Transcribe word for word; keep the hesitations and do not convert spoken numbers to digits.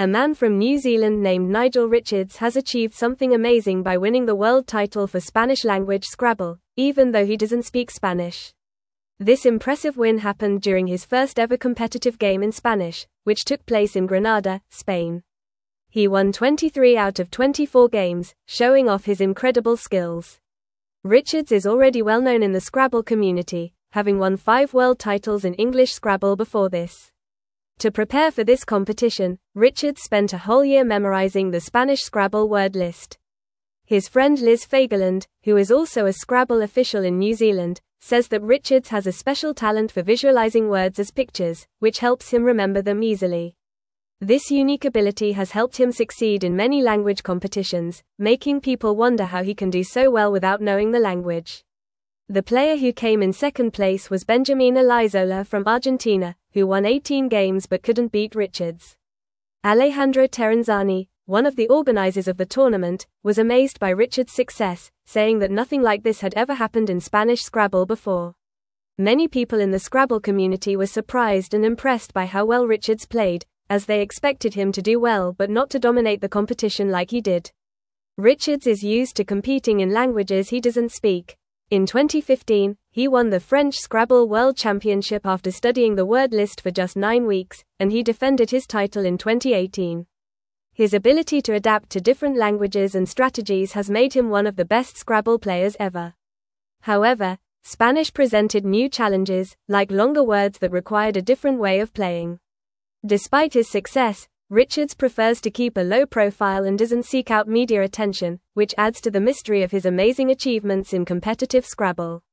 A man from New Zealand named Nigel Richards has achieved something amazing by winning the world title for Spanish language Scrabble, even though he doesn't speak Spanish. This impressive win happened during his first ever competitive game in Spanish, which took place in Granada, Spain. He won twenty-three out of twenty-four games, showing off his incredible skills. Richards is already well known in the Scrabble community, having won five world titles in English Scrabble before this. To prepare for this competition, Richards spent a whole year memorizing the Spanish Scrabble word list. His friend Liz Fagerland, who is also a Scrabble official in New Zealand, says that Richards has a special talent for visualizing words as pictures, which helps him remember them easily. This unique ability has helped him succeed in many language competitions, making people wonder how he can do so well without knowing the language. The player who came in second place was Benjamin Elizola from Argentina, who won eighteen games but couldn't beat Richards. Alejandro Terenzani, one of the organizers of the tournament, was amazed by Richards' success, saying that nothing like this had ever happened in Spanish Scrabble before. Many people in the Scrabble community were surprised and impressed by how well Richards played, as they expected him to do well but not to dominate the competition like he did. Richards is used to competing in languages he doesn't speak. In twenty fifteen, he won the French Scrabble World Championship after studying the word list for just nine weeks, and he defended his title in twenty eighteen. His ability to adapt to different languages and strategies has made him one of the best Scrabble players ever. However, Spanish presented new challenges, like longer words that required a different way of playing. Despite his success, Richards prefers to keep a low profile and doesn't seek out media attention, which adds to the mystery of his amazing achievements in competitive Scrabble.